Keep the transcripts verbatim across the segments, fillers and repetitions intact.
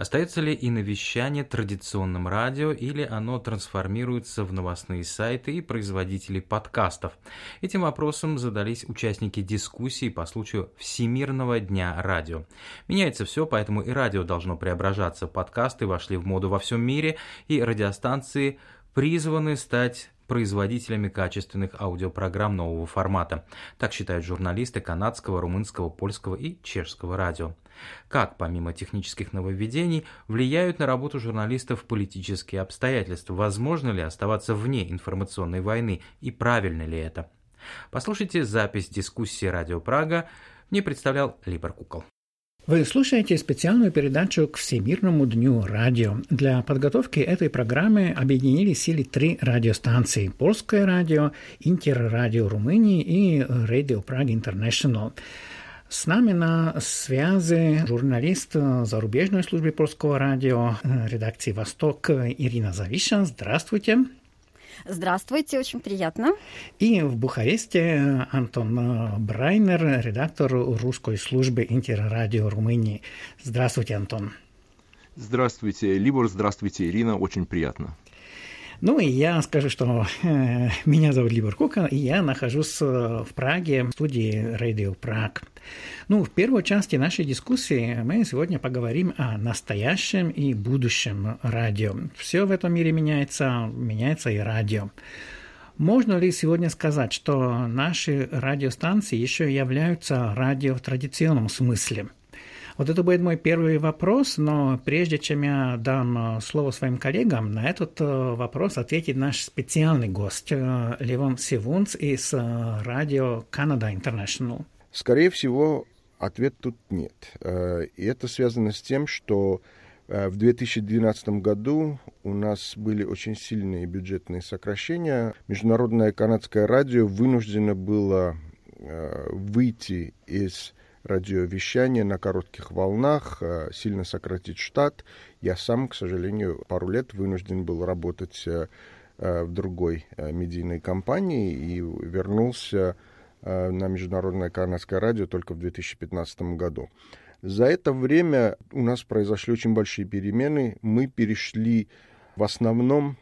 Остается ли иновещание традиционным радио или оно трансформируется в новостные сайты и производителей подкастов? Этим вопросом задались участники дискуссии по случаю Всемирного дня радио. Меняется все, поэтому и радио должно преображаться. Подкасты вошли в моду во всем мире, и радиостанции призваны стать производителями качественных аудиопрограмм нового формата. Так считают журналисты канадского, румынского, польского и чешского радио. Как, помимо технических нововведений, влияют на работу журналистов политические обстоятельства? Возможно ли оставаться вне информационной войны? И правильно ли это? Послушайте запись дискуссии «Радио Прага». Мне представлял Либор Кукол. Вы слушаете специальную передачу к Всемирному дню радио. Для подготовки этой программы объединили силы три радиостанции: Польское радио, Интеррадио Румынии и Radio Prague International. С нами на связи журналист зарубежной службы Польского радио, редакции «Восток» Ирина Завиша. Здравствуйте. Здравствуйте, очень приятно. И в Бухаресте Антон Брайнер, редактор русской службы Интеррадио Румынии. Здравствуйте, Антон. Здравствуйте, Либор, здравствуйте, Ирина, очень приятно. Ну и я скажу, что э, меня зовут Либор Кукол, и я нахожусь в Праге, в студии Radio Prague. Ну, в первой части нашей дискуссии мы сегодня поговорим о настоящем и будущем радио. Все в этом мире меняется, меняется и радио. Можно ли сегодня сказать, что наши радиостанции еще являются радио в традиционном смысле? Вот это будет мой первый вопрос, но прежде чем я дам слово своим коллегам, на этот вопрос ответит наш специальный гость Левон Сивунц из радио Canada International. Скорее всего, ответ тут нет. И это связано с тем, что в две тысячи двенадцатом году у нас были очень сильные бюджетные сокращения. Международное канадское радио вынуждено было выйти из радиовещание на коротких волнах, сильно сократить штат. Я сам, к сожалению, пару лет вынужден был работать в другой медийной компании и вернулся на Международное канадское радио только в две тысячи пятнадцатом году. За это время у нас произошли очень большие перемены. Мы перешли в основном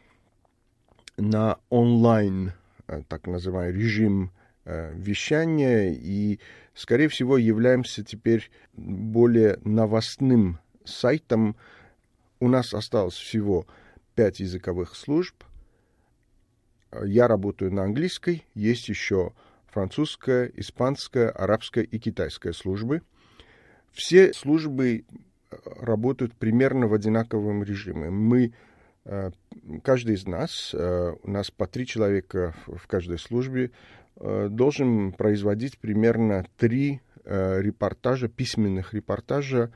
на онлайн, так называемый режим вещания, и, скорее всего, являемся теперь более новостным сайтом. У нас осталось всего пять языковых служб. Я работаю на английской, есть еще французская, испанская, арабская и китайская службы. Все службы работают примерно в одинаковом режиме. Мы, каждый из нас, у нас по три человека в каждой службе, должен производить примерно три репортажа, письменных репортажа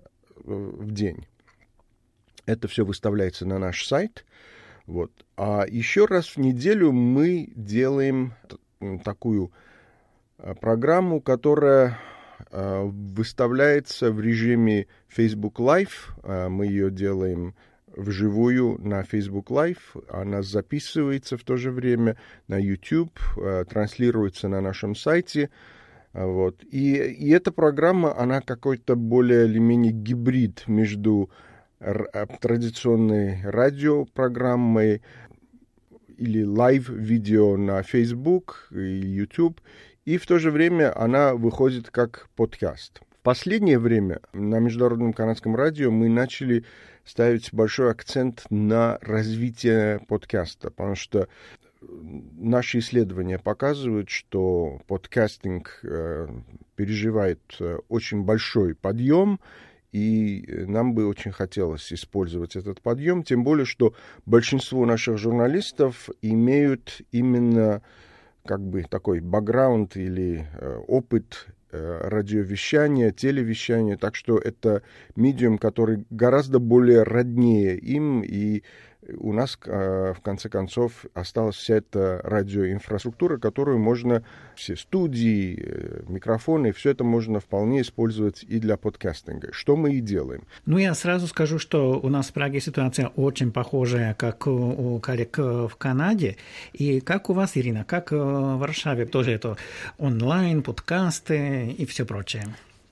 в день. Это все выставляется на наш сайт. Вот. А еще раз в неделю мы делаем такую программу, которая выставляется в режиме Facebook Live. Мы ее делаем вживую на Facebook Live, она записывается в то же время на YouTube, транслируется на нашем сайте. Вот. И, и эта программа, она какой-то более или менее гибрид между традиционной радиопрограммой или лайв-видео на Facebook и YouTube, и в то же время она выходит как подкаст. В последнее время на Международном канадском радио мы начали ставить большой акцент на развитие подкаста, потому что наши исследования показывают, что подкастинг э, переживает очень большой подъем, и нам бы очень хотелось использовать этот подъем, тем более, что большинство наших журналистов имеют именно как бы такой бэкграунд или э, опыт радиовещания, телевещания, так что это медиум, который гораздо более роднее им, и у нас, в конце концов, осталась вся эта радиоинфраструктура, которую можно, все студии, микрофоны, все это можно вполне использовать и для подкастинга, что мы и делаем. Ну, я сразу скажу, что у нас в Праге ситуация очень похожая, как у коллег в Канаде. И как у вас, Ирина, как в Варшаве тоже это онлайн, подкасты и все прочее?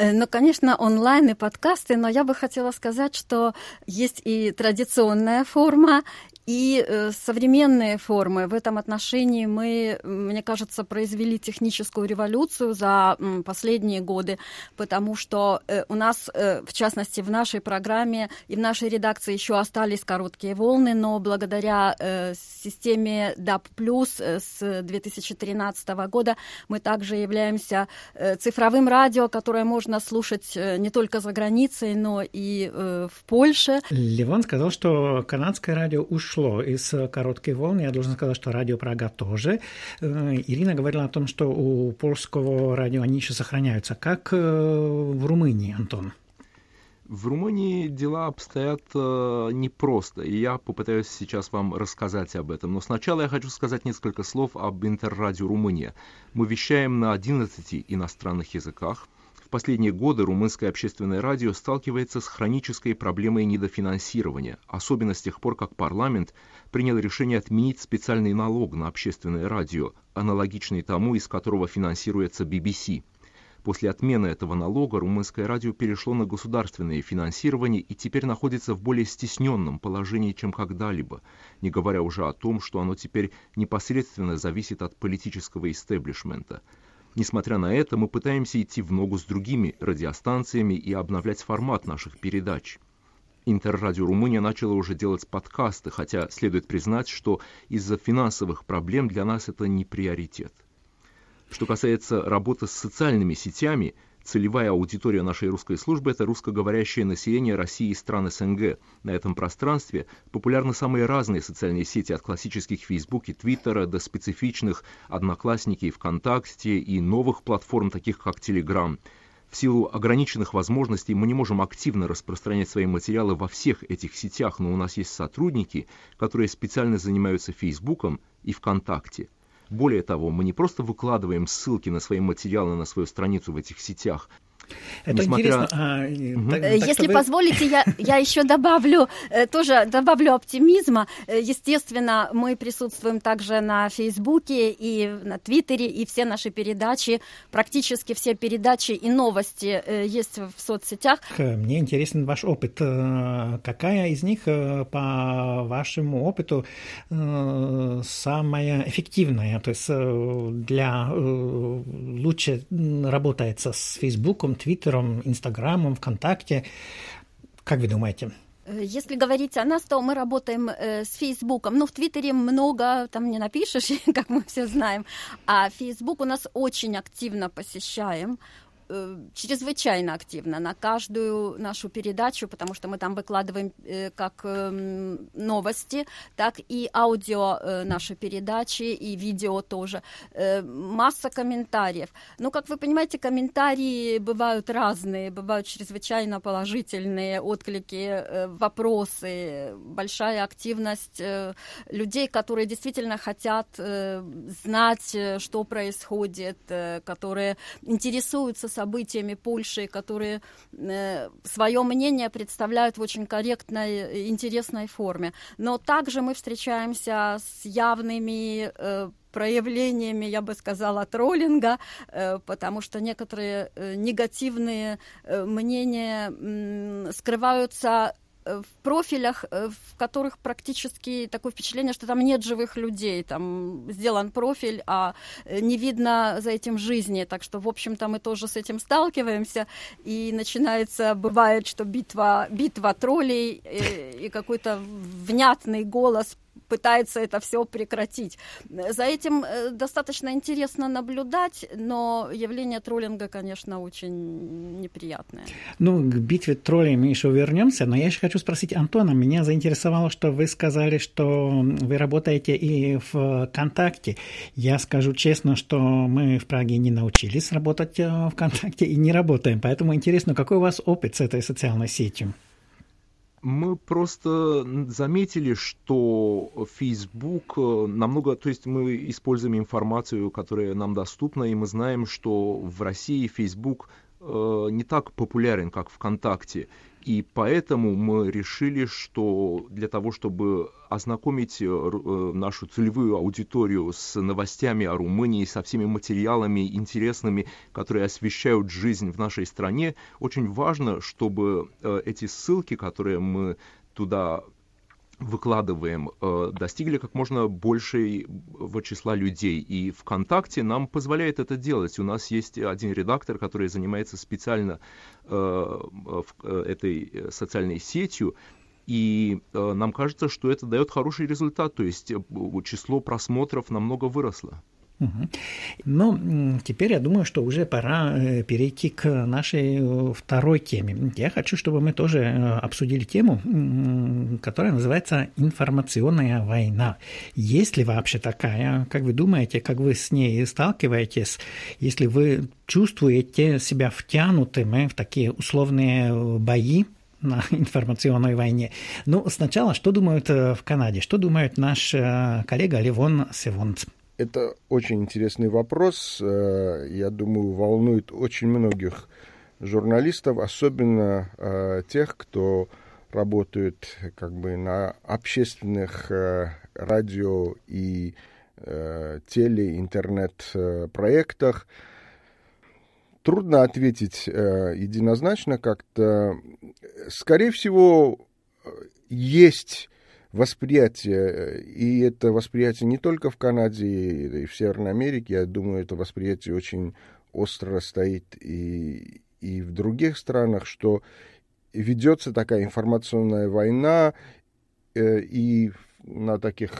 Ну, конечно, онлайн и подкасты, но я бы хотела сказать, что есть и традиционная форма, и э, современные формы. В этом отношении мы, мне кажется, произвели техническую революцию за м, последние годы, потому что э, у нас, э, в частности, в нашей программе и в нашей редакции еще остались короткие волны, но благодаря э, системе даб плюс э, с две тысячи тринадцатого года мы также являемся э, цифровым радио, которое можно слушать э, не только за границей, но и э, в Польше. Левон сказал, что канадское радио ушло из короткой волны. Я должен сказать, что радио Прага тоже. Ирина говорила о том, что у польского радио они еще сохраняются. Как в Румынии, Антон? В Румынии дела обстоят э, непросто, и я попытаюсь сейчас вам рассказать об этом. Но сначала я хочу сказать несколько слов об Интеррадио Румыния. Мы вещаем на одиннадцати иностранных языках. В последние годы румынское общественное радио сталкивается с хронической проблемой недофинансирования, особенно с тех пор, как парламент принял решение отменить специальный налог на общественное радио, аналогичный тому, из которого финансируется би би си. После отмены этого налога румынское радио перешло на государственное финансирование и теперь находится в более стесненном положении, чем когда-либо, не говоря уже о том, что оно теперь непосредственно зависит от политического истеблишмента. Несмотря на это, мы пытаемся идти в ногу с другими радиостанциями и обновлять формат наших передач. Интеррадио Румыния начало уже делать подкасты, хотя следует признать, что из-за финансовых проблем для нас это не приоритет. Что касается работы с социальными сетями, целевая аудитория нашей русской службы – это русскоговорящее население России и стран эс эн гэ. На этом пространстве популярны самые разные социальные сети, от классических Facebook и Twitter до специфичных Одноклассники и ВКонтакте и новых платформ, таких как Telegram. В силу ограниченных возможностей мы не можем активно распространять свои материалы во всех этих сетях, но у нас есть сотрудники, которые специально занимаются Фейсбуком и ВКонтакте. Более того, мы не просто выкладываем ссылки на свои материалы на свою страницу в этих сетях. Это Несмотря... интересно. А, угу. так, Если так, вы... позволите, я, я еще добавлю, тоже добавлю оптимизма. Естественно, мы присутствуем также на Фейсбуке и на Твиттере, и все наши передачи, практически все передачи и новости есть в соцсетях. Мне интересен ваш опыт. Какая из них, по вашему опыту, самая эффективная? То есть для лучше работается с Фейсбуком, Твиттером, Инстаграмом, ВКонтакте. Как вы думаете? Если говорить о нас, то мы работаем э, с Фейсбуком. Ну, в Твиттере много там не напишешь, как мы все знаем. А Фейсбук у нас очень активно посещаем. Чрезвычайно активно на каждую нашу передачу, потому что мы там выкладываем э, как э, новости, так и аудио э, наши передачи, и видео тоже. Э, масса комментариев. Ну, как вы понимаете, комментарии бывают разные, бывают чрезвычайно положительные отклики, э, вопросы, большая активность э, людей, которые действительно хотят э, знать, что происходит, э, которые интересуются событиями Польши, которые э, свое мнение представляют в очень корректной, интересной форме. Но также мы встречаемся с явными э, проявлениями, я бы сказала, троллинга, э, потому что некоторые э, негативные э, мнения э, скрываются в профилях, в которых практически такое впечатление, что там нет живых людей, там сделан профиль, а не видно за этим жизни, так что, в общем-то, мы тоже с этим сталкиваемся, и начинается, бывает, что битва, битва троллей, и, и какой-то внятный голос пытается это все прекратить. За этим достаточно интересно наблюдать, но явление троллинга, конечно, очень неприятное. Ну, к битве троллей мы еще вернемся, но я еще хочу спросить Антона. Меня заинтересовало, что вы сказали, что вы работаете и в ВКонтакте. Я скажу честно, что мы в Праге не научились работать в ВКонтакте и не работаем, поэтому интересно, какой у вас опыт с этой социальной сетью? Мы просто заметили, что Facebook намного... То есть мы используем информацию, которая нам доступна, и мы знаем, что в России Facebook э, не так популярен, как ВКонтакте. И поэтому мы решили, что для того, чтобы ознакомить нашу целевую аудиторию с новостями о Румынии, со всеми материалами интересными, которые освещают жизнь в нашей стране, очень важно, чтобы эти ссылки, которые мы туда выкладываем, достигли как можно большего числа людей. И ВКонтакте нам позволяет это делать. У нас есть один редактор, который занимается специально этой социальной сетью, и нам кажется, что это дает хороший результат, то есть число просмотров намного выросло. Угу. Ну, теперь я думаю, что уже пора перейти к нашей второй теме. Я хочу, чтобы мы тоже обсудили тему, которая называется «Информационная война». Есть ли вообще такая? Как вы думаете, как вы с ней сталкиваетесь? Если вы чувствуете себя втянутыми в такие условные бои на информационной войне? Ну, сначала, что думают в Канаде? Что думает наш коллега Левон Севунц? Это очень интересный вопрос. Я думаю, волнует очень многих журналистов, особенно тех, кто работает как бы на общественных радио и теле, интернет-проектах. Трудно ответить единозначно как-то. Скорее всего, есть восприятие, и это восприятие не только в Канаде и в Северной Америке, я думаю, это восприятие очень остро стоит и, и в других странах, что ведется такая информационная война, и на таких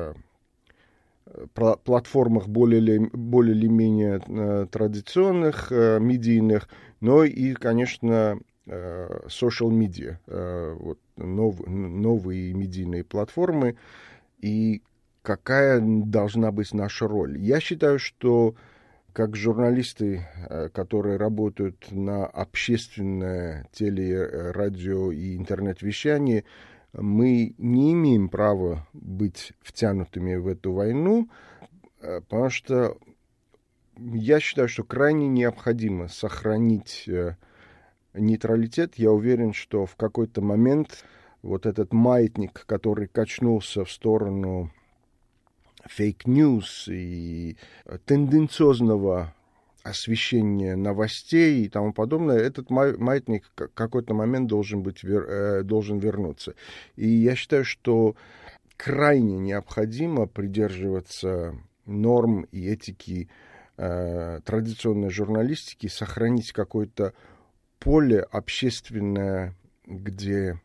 платформах более, более или менее традиционных, медийных, но и, конечно, social media, вот, нов, новые медийные платформы, и какая должна быть наша роль. Я считаю, что как журналисты, которые работают на общественное теле, радио и интернет-вещании, мы не имеем права быть втянутыми в эту войну, потому что я считаю, что крайне необходимо сохранить нейтралитет. Я уверен, что в какой-то момент вот этот маятник, который качнулся в сторону фейк-ньюс и тенденциозного освещения новостей и тому подобное, этот маятник в какой-то момент должен, быть, должен вернуться. И я считаю, что крайне необходимо придерживаться норм и этики э, традиционной журналистики, сохранить какой-то поле общественное, где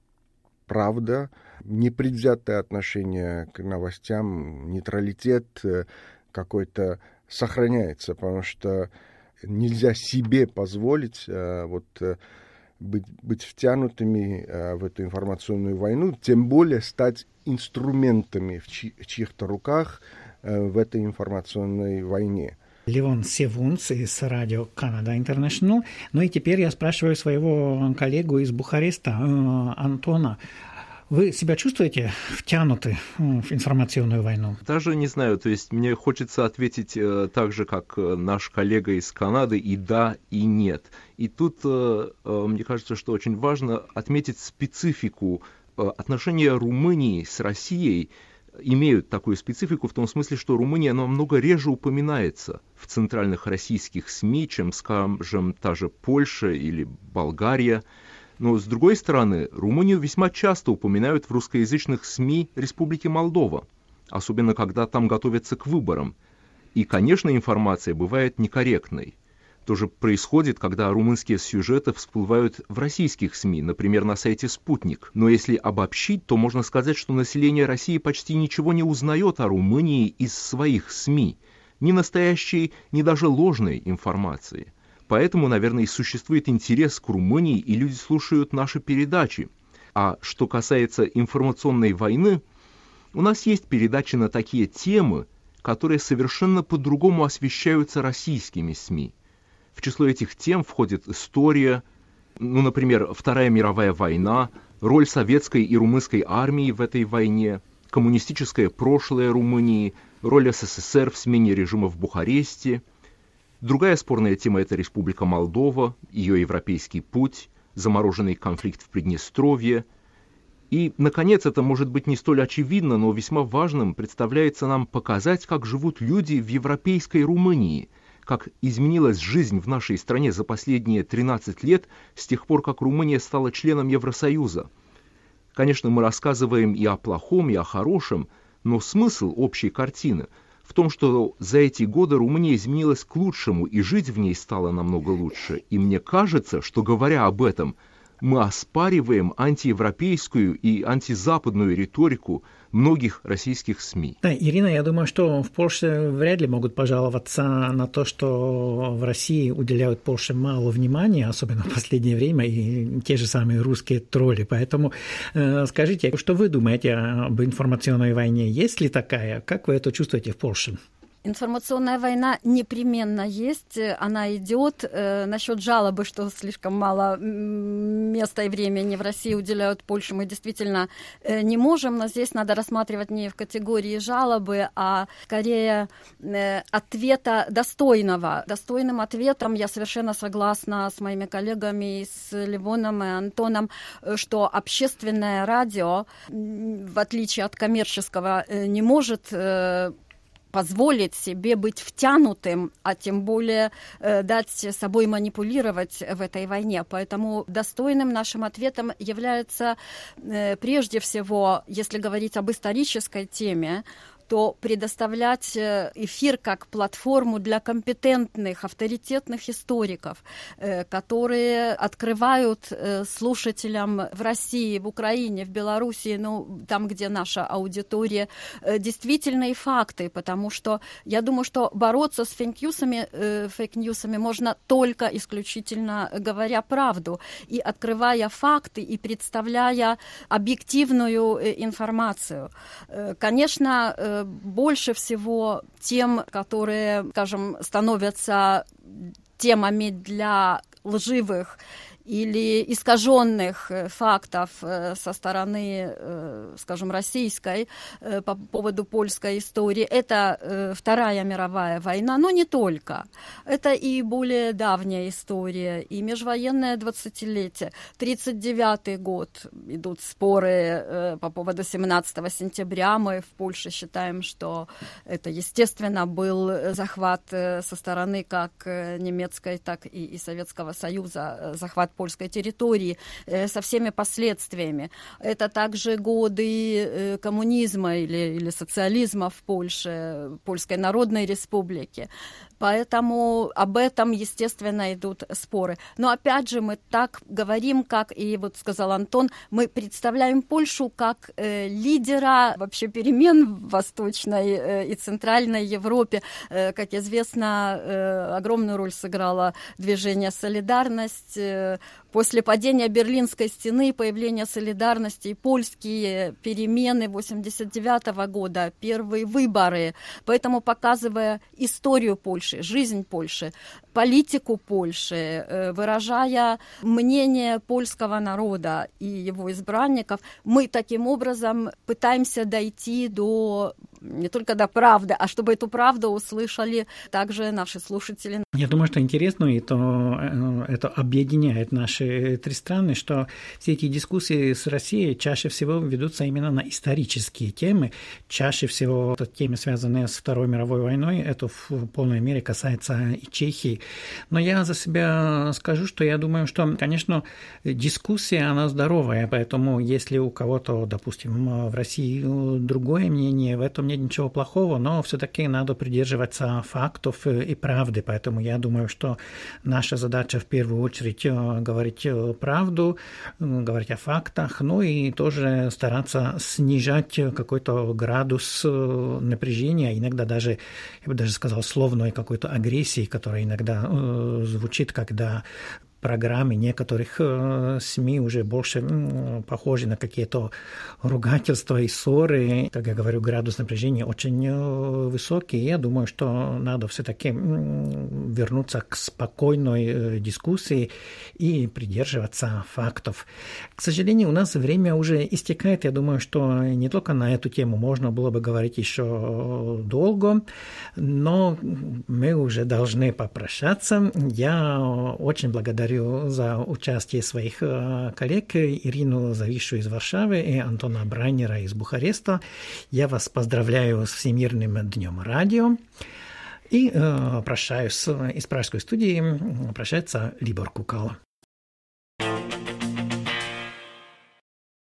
правда, непредвзятое отношение к новостям, нейтралитет какой-то сохраняется, потому что нельзя себе позволить э, вот, э, быть, быть втянутыми э, в эту информационную войну, тем более стать инструментами в, чьи, в чьих-то руках э, в этой информационной войне. Левон Севунц из радио Canada International. Ну и теперь я спрашиваю своего коллегу из Бухареста, Антона. Вы себя чувствуете втянуты в информационную войну? Даже не знаю, то есть мне хочется ответить э, так же, как наш коллега из Канады, и да, и нет. И тут э, э, мне кажется, что очень важно отметить специфику э, отношения Румынии с Россией. Имеют такую специфику в том смысле, что Румыния намного реже упоминается в центральных российских СМИ, чем, скажем, та же Польша или Болгария. Но, с другой стороны, Румынию весьма часто упоминают в русскоязычных СМИ Республики Молдова, особенно когда там готовятся к выборам. И, конечно, информация бывает некорректной. То же происходит, когда румынские сюжеты всплывают в российских СМИ, например, на сайте «Спутник». Но если обобщить, то можно сказать, что население России почти ничего не узнает о Румынии из своих СМИ. Ни настоящей, ни даже ложной информации. Поэтому, наверное, и существует интерес к Румынии, и люди слушают наши передачи. А что касается информационной войны, у нас есть передачи на такие темы, которые совершенно по-другому освещаются российскими СМИ. В число этих тем входит история, ну, например, Вторая мировая война, роль советской и румынской армии в этой войне, коммунистическое прошлое Румынии, роль СССР в смене режима в Бухаресте. Другая спорная тема – это Республика Молдова, ее европейский путь, замороженный конфликт в Приднестровье. И, наконец, это может быть не столь очевидно, но весьма важным представляется нам показать, как живут люди в европейской Румынии, как изменилась жизнь в нашей стране за последние тринадцать лет с тех пор, как Румыния стала членом Евросоюза. Конечно, мы рассказываем и о плохом, и о хорошем, но смысл общей картины в том, что за эти годы Румыния изменилась к лучшему, и жить в ней стало намного лучше. И мне кажется, что, говоря об этом, мы оспариваем антиевропейскую и антизападную риторику многих российских СМИ. Да, Ирина, я думаю, что в Польше вряд ли могут пожаловаться на то, что в России уделяют Польше мало внимания, особенно в последнее время, и те же самые русские тролли. Поэтому э, скажите, что вы думаете об информационной войне? Есть ли такая? Как вы это чувствуете в Польше? Информационная война непременно есть, она идет. Насчет жалобы, что слишком мало места и времени в России уделяют Польше, мы действительно не можем, но здесь надо рассматривать не в категории жалобы, а скорее ответа достойного. Достойным ответом я совершенно согласна с моими коллегами, с Левоном и Антоном, что общественное радио, в отличие от коммерческого, не может позволить себе быть втянутым, а тем более э, дать собой манипулировать в этой войне. Поэтому достойным нашим ответом является э, прежде всего, если говорить об исторической теме, то предоставлять эфир как платформу для компетентных, авторитетных историков, которые открывают слушателям в России, в Украине, в Белоруссии, ну, там, где наша аудитория, действительные факты, потому что я думаю, что бороться с фейк-ньюсами, фейк-ньюсами можно только исключительно говоря правду и открывая факты и представляя объективную информацию. Конечно, больше всего тем, которые, скажем, становятся темами для лживых или искаженных фактов со стороны, скажем, российской по поводу польской истории. Это Вторая мировая война, но не только. Это и более давняя история, и межвоенное двадцатилетие. тридцать девятый год идут споры по поводу семнадцатого сентября. Мы в Польше считаем, что это, естественно, был захват со стороны как немецкой, так и, и Советского Союза, захват польской территории э, со всеми последствиями. Это также годы э, коммунизма или, или социализма в Польше, Польской Народной Республики. Поэтому об этом, естественно, идут споры. Но опять же мы так говорим, как и вот сказал Антон, мы представляем Польшу как э, лидера вообще перемен в Восточной э, и Центральной Европе. Э, как известно, э, огромную роль сыграло движение «Солидарность». Э, после падения Берлинской стены, появления «Солидарности» и польские перемены восемьдесят девятого года, первые выборы. Поэтому, показывая историю Польши, жизнь Польши, политику Польши, выражая мнение польского народа и его избранников, мы таким образом пытаемся дойти до не только до правды, а чтобы эту правду услышали также наши слушатели. Я думаю, что интересно, и то, это объединяет наши три страны, что все эти дискуссии с Россией чаще всего ведутся именно на исторические темы. Чаще всего темы, связанные с Второй мировой войной, это в полной мере касается и Чехии. Но я за себя скажу, что я думаю, что, конечно, дискуссия, она здоровая, поэтому если у кого-то, допустим, в России другое мнение, в этом нет ничего плохого, но все-таки надо придерживаться фактов и правды, поэтому я думаю, что наша задача в первую очередь говорить правду, говорить о фактах, ну и тоже стараться снижать какой-то градус напряжения, иногда даже, я бы даже сказал, словной какой-то агрессии, которая иногда э, звучит, когда программы некоторых СМИ уже больше похожи на какие-то ругательства и ссоры. Как я говорю, градус напряжения очень высокий. Я думаю, что надо все-таки вернуться к спокойной дискуссии и придерживаться фактов. К сожалению, у нас время уже истекает. Я думаю, что не только на эту тему можно было бы говорить еще долго, но мы уже должны попрощаться. Я очень благодарю за участие своих коллег Ирину Завишу из Варшавы и Антона Брайнера из Бухареста. Я вас поздравляю с Всемирным днем радио. И э, прощаюсь из пражской студии. Прощается Либор Кукал.